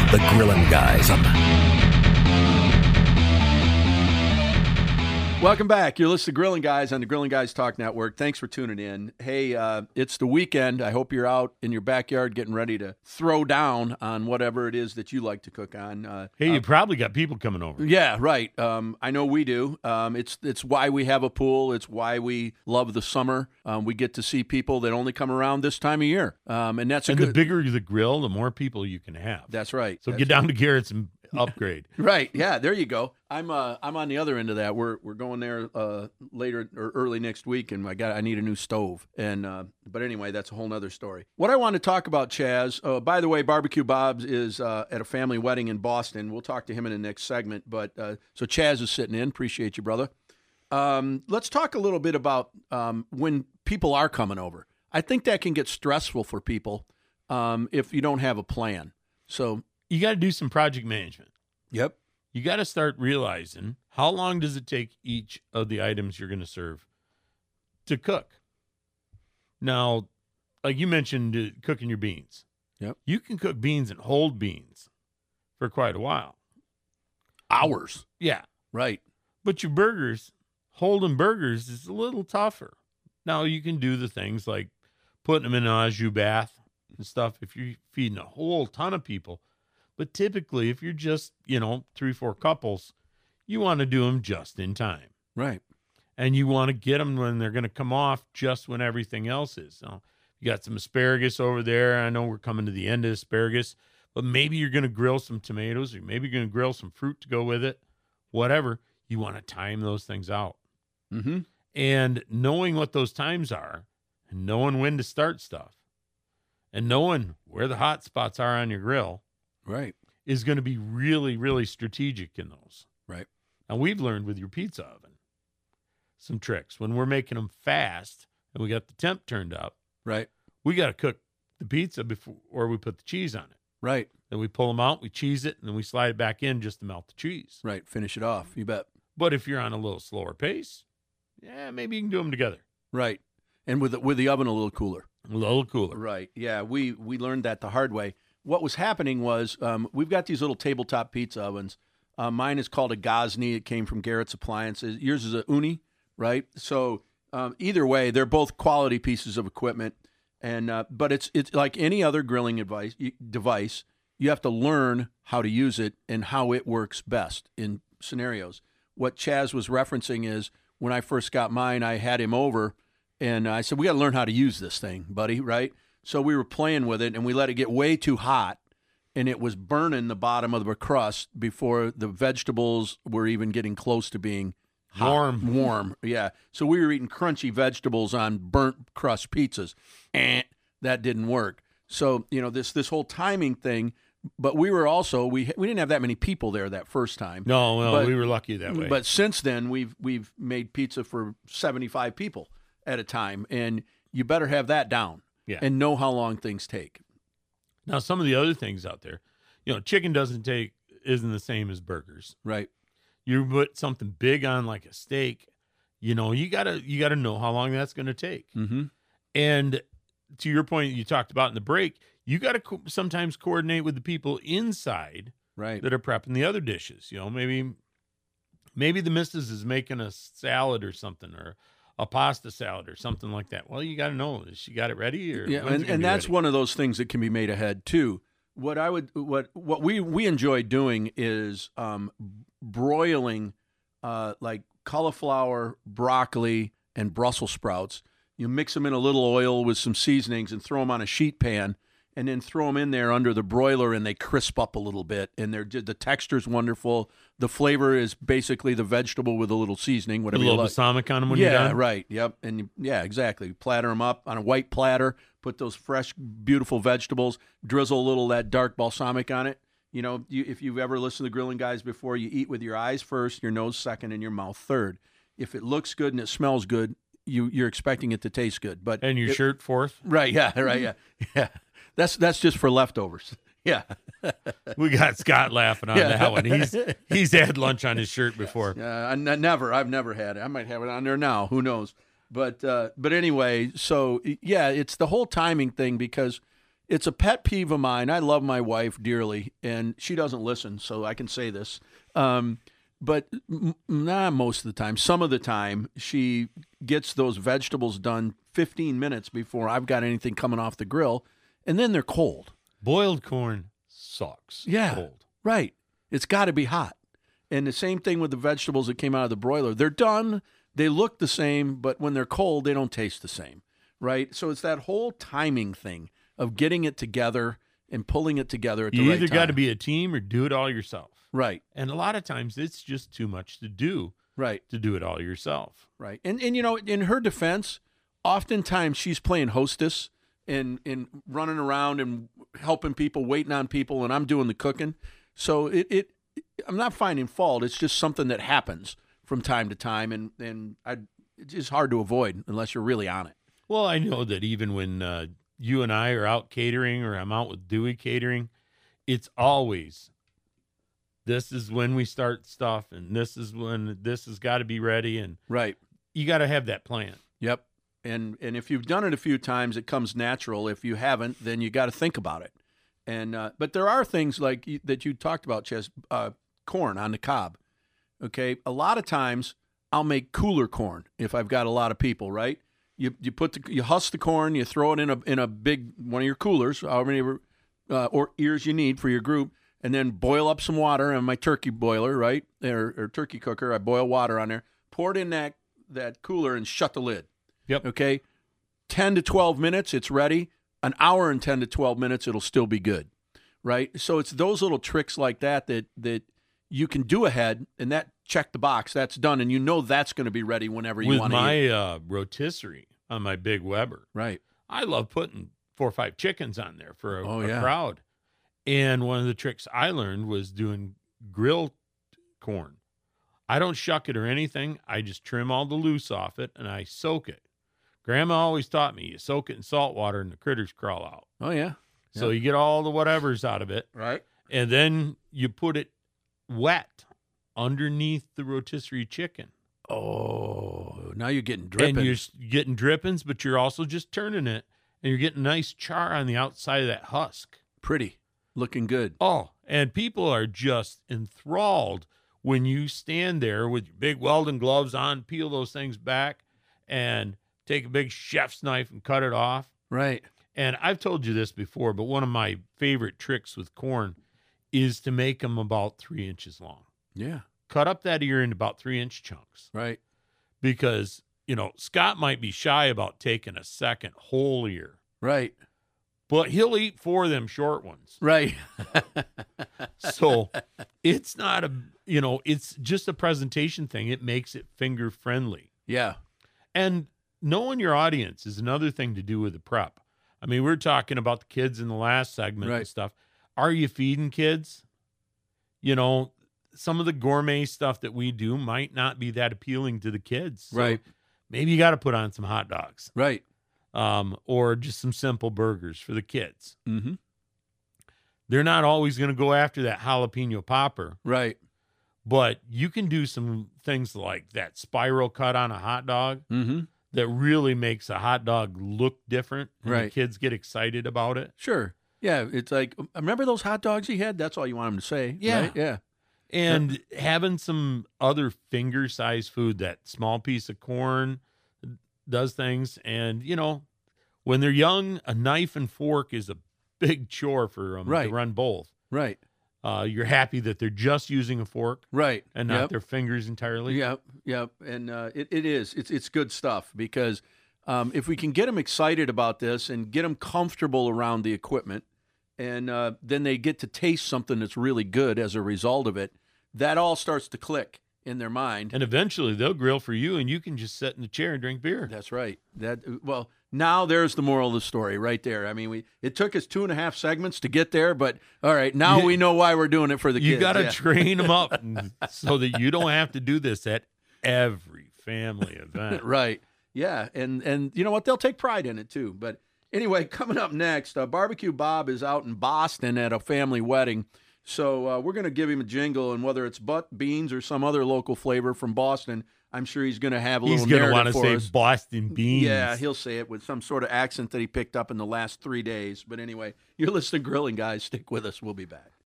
The Grillin' Guys. Welcome back. You're listening to Grillin' Guys on the Grillin' Guys Talk Network. Thanks for tuning in. Hey, it's the weekend. I hope you're out in your backyard getting ready to throw down on whatever it is that you like to cook on. Hey, you probably got people coming over. Yeah, right. I know we do. It's why we have a pool. It's why we love the summer. We get to see people that only come around this time of year, and that's the bigger the grill, the more people you can have. That's right. So get down to Garrett's and upgrade. Right. Yeah. There you go. I'm on the other end of that. We're going there later or early next week, and I need a new stove. And but anyway, that's a whole nother story. What I want to talk about, Chaz. By the way, Barbecue Bob's is at a family wedding in Boston. We'll talk to him in the next segment. But so Chaz is sitting in. Appreciate you, brother. Let's talk a little bit about when people are coming over. I think that can get stressful for people if you don't have a plan. So you got to do some project management. Yep. You got to start realizing how long does it take each of the items you're going to serve to cook. Now, like you mentioned, cooking your beans. Yep. You can cook beans and hold beans for quite a while. Hours. Yeah. Right. But your burgers, holding burgers is a little tougher. Now, you can do the things like putting them in an au jus bath and stuff if you're feeding a whole ton of people. But typically, if you're just, 3-4 couples, you want to do them just in time. Right. And you want to get them when they're going to come off just when everything else is. So you got some asparagus over there. I know we're coming to the end of asparagus, but maybe you're going to grill some tomatoes, or maybe you're going to grill some fruit to go with it. Whatever. You want to time those things out. Mm-hmm. And knowing what those times are, and knowing when to start stuff, and knowing where the hot spots are on your grill, right, is going to be really, really strategic in those. Right. Now, we've learned with your pizza oven some tricks. When we're making them fast and we got the temp turned up, right, we got to cook the pizza before we put the cheese on it. Right. Then we pull them out, we cheese it, and then we slide it back in just to melt the cheese. Right. Finish it off. You bet. But if you're on a little slower pace, yeah, maybe you can do them together. Right. And with the oven a little cooler. A little cooler. Right. Yeah, we learned that the hard way. What was happening was we've got these little tabletop pizza ovens. Mine is called a Gosney. It came from Garrett's Appliances. Yours is a Uni, right? So either way, they're both quality pieces of equipment. And but it's like any other grilling device. You have to learn how to use it and how it works best in scenarios. What Chaz was referencing is when I first got mine, I had him over, and I said, we got to learn how to use this thing, buddy, right? So we were playing with it, and we let it get way too hot, and it was burning the bottom of the crust before the vegetables were even getting close to being hot. Warm, yeah. So we were eating crunchy vegetables on burnt crust pizzas. That didn't work. So, this whole timing thing, but we were also, we didn't have that many people there that first time. No, we were lucky that way. But since then, we've made pizza for 75 people at a time, and you better have that down. Yeah. And know how long things take. Now, some of the other things out there, chicken isn't the same as burgers. Right. You put something big on like a steak, you gotta know how long that's going to take. Mm-hmm. And to your point, you talked about in the break, you got to sometimes coordinate with the people inside, right, that are prepping the other dishes. Maybe the missus is making a salad or something, or a pasta salad or something like that. Well, you got to know, has she got it ready? Or yeah, and that's ready? One of those things that can be made ahead too. What we enjoy doing is broiling like cauliflower, broccoli, and Brussels sprouts. You mix them in a little oil with some seasonings and throw them on a sheet pan, and then throw them in there under the broiler, and they crisp up a little bit, and the texture's wonderful. The flavor is basically the vegetable with a little seasoning, whatever you like. A little balsamic on them when you're done? Yeah, right, yep. And exactly. Platter them up on a white platter, put those fresh, beautiful vegetables, drizzle a little of that dark balsamic on it. If you've ever listened to Grilling Guys before, you eat with your eyes first, your nose second, and your mouth third. If it looks good and it smells good, you're expecting it to taste good. And your shirt fourth? Right, yeah. That's just for leftovers. Yeah. We got Scott laughing on that one. He's had lunch on his shirt before. I've never had it. I might have it on there now. Who knows? But anyway, so yeah, it's the whole timing thing, because it's a pet peeve of mine. I love my wife dearly, and she doesn't listen, so I can say this. But not most of the time. Some of the time, she gets those vegetables done 15 minutes before I've got anything coming off the grill, and then they're cold. Boiled corn sucks. Yeah, Cold. right. It's got to be hot. And the same thing with the vegetables that came out of the broiler. They're done. They look the same, but when they're cold, they don't taste the same, right? So it's that whole timing thing of getting it together and pulling it together at the right time. You either got to be a team or do it all yourself. Right. And a lot of times it's just too much to do. Right. To do it all yourself. Right. And you know, in her defense, oftentimes she's playing hostess and running around and helping people, waiting on people, and I'm doing the cooking. So I'm not finding fault. It's just something that happens from time to time, and it's just hard to avoid unless you're really on it. Well, I know that even when you and I are out catering or I'm out with Dewey catering, it's always, this is when we start stuff, and this is when this has got to be ready, and right. You got to have that plan. Yep. And if you've done it a few times, it comes natural. If you haven't, then you got to think about it. And but there are things like that you talked about, Ches, corn on the cob. Okay, a lot of times I'll make cooler corn if I've got a lot of people. Right, you husk the corn, you throw it in a big one of your coolers, however many or ears you need for your group, and then boil up some water in my turkey boiler, right, or turkey cooker. I boil water on there, pour it in that cooler, and shut the lid. Yep. Okay, 10 to 12 minutes, it's ready. An hour and 10 to 12 minutes, it'll still be good, right? So it's those little tricks like that you can do ahead, and that check the box, that's done, and you know that's going to be ready whenever you want to eat. With my rotisserie on my big Weber, right? I love putting 4 or 5 chickens on there for a yeah. crowd. And one of the tricks I learned was doing grilled corn. I don't shuck it or anything. I just trim all the loose off it, and I soak it. Grandma always taught me, you soak it in salt water and the critters crawl out. Oh, yeah. So you get all the whatevers out of it. Right. And then you put it wet underneath the rotisserie chicken. Oh, now you're getting drippings. And you're getting drippings, but you're also just turning it, and you're getting nice char on the outside of that husk. Pretty. Looking good. Oh, and people are just enthralled when you stand there with your big welding gloves on, peel those things back, and take a big chef's knife and cut it off. Right. And I've told you this before, but one of my favorite tricks with corn is to make them about 3 inches long. Yeah. Cut up that ear into about 3-inch chunks. Right. Because, Scott might be shy about taking a second whole ear. Right. But he'll eat 4 of them short ones. Right. So it's not it's just a presentation thing. It makes it finger friendly. Yeah. And knowing your audience is another thing to do with the prep. I mean, we were talking about the kids in the last segment and stuff. Are you feeding kids? Some of the gourmet stuff that we do might not be that appealing to the kids. So right. Maybe you got to put on some hot dogs. Right. Or just some simple burgers for the kids. Mm-hmm. They're not always going to go after that jalapeno popper. Right. But you can do some things like that spiral cut on a hot dog mm-hmm. that really makes a hot dog look different. And right. The kids get excited about it. Sure. Yeah. It's like, remember those hot dogs you had? That's all you want them to say. Yeah. Right? Yeah. And having some other finger-sized food, that small piece of corn does things. And, when they're young, a knife and fork is a big chore for them to run both. Right. You're happy that they're just using a fork. Right. And not their fingers entirely. Yep. Yep. And it is. It's good stuff because if we can get them excited about this and get them comfortable around the equipment, and then they get to taste something that's really good as a result of it, that all starts to click in their mind. And eventually they'll grill for you, and you can just sit in the chair and drink beer. That's right. Now there's the moral of the story right there. I mean, it took us 2.5 segments to get there, but all right, now we know why we're doing it for the kids. You got to train them up so that you don't have to do this at every family event. Right. Yeah. And you know what? They'll take pride in it too. But anyway, coming up next, Barbecue Bob is out in Boston at a family wedding. So we're going to give him a jingle, and whether it's butt, beans, or some other local flavor from Boston, I'm sure he's going to have a He's little going to want narrative to for say us. Boston beans. Yeah, he'll say it with some sort of accent that he picked up in the last 3 days. But anyway, you're listening to Grilling Guys. Stick with us. We'll be back.